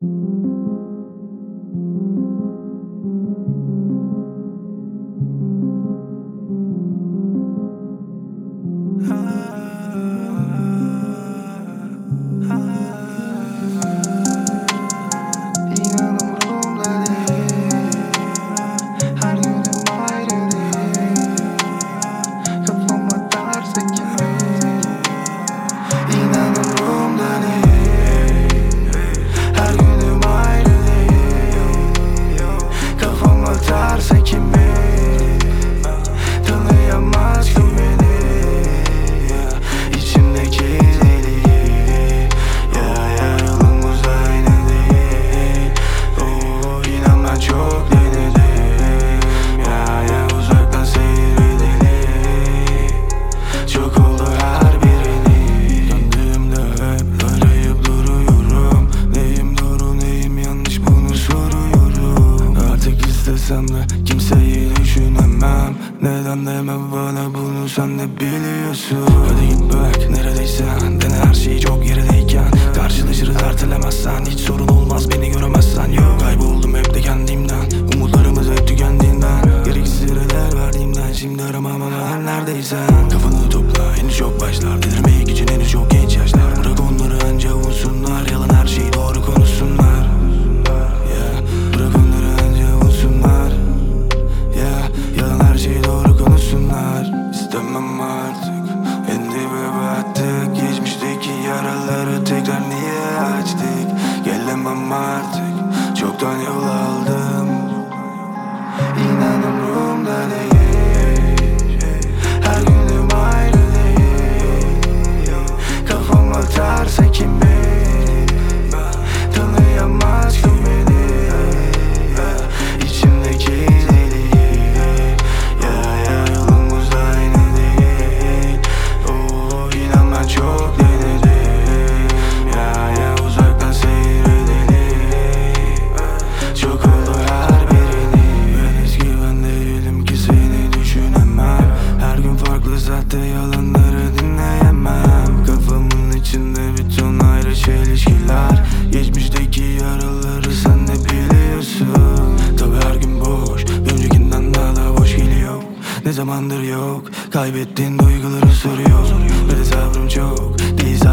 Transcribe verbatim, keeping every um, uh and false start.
İnan umurumda değil, her günüm ayrı değil. Kafama ders ekmeği. İnan umurumda değil, her günüm ayrı değil. Kafama ters ekmeği, tanıyamaz ki beni. İçimdeki deliği, ya ya yolumuz aynı değil. Oo, inan ben çok denedim, ya ya uzaktan seyredelim. Çok oldu her birini, döndüğümde hep arayıp duruyorum. Neyim doğru neyim yanlış bunu soruyorum. Artık istesem de kimseyi düşünemem. Neden demem bana bunu sen de biliyorsun. Hadi git bak neredeysen, dene her şey çok gerideyken. Karşılaşırız ertelemezsen, hiç sorun olmaz beni göremezsen. Yok kayboldum hep de kendimden, umutlarımız hep tükendiğinden. Gereksiz yere verdiğimden, şimdi aramam ama her neredeysen. Kafanı topla henüz çok başlar, delirmek için henüz çok genç yaşlar. Bırak onları anca unsunlar, yalan her şeyi doğru konuşsunlar. Yeah, bırak onları anca unsunlar. Yeah, yalan her şeyi doğru konuşsunlar. İstemem artık, en dibe battık. Geçmişteki yaraları tekrar niye açtık? Gelemem artık, çoktan yol aldım. İnan umurumda değil, her günüm ayrı değil. Kafama ters ekmeği, tanıyamaz ki beni. İçimdeki deliği, ya ya yolumuz aynı değil. Oo, inan ben çok denedim, ya ya uzaktan seyredelim. Çok oldu her birini, ben eski ben değilim ki seni düşünemem. Her gün farklı sahte yalanları dinleyemem. Kafamın içinde bir ton ayrı çelişkiler. Geçmişteki yaraları sen de biliyorsun. Tabi her gün boş, bir öncekinden daha da boş geliyor. Ne zamandır yok, kaybettiğin duyguları soruyor. Ve de sabrım çok, değil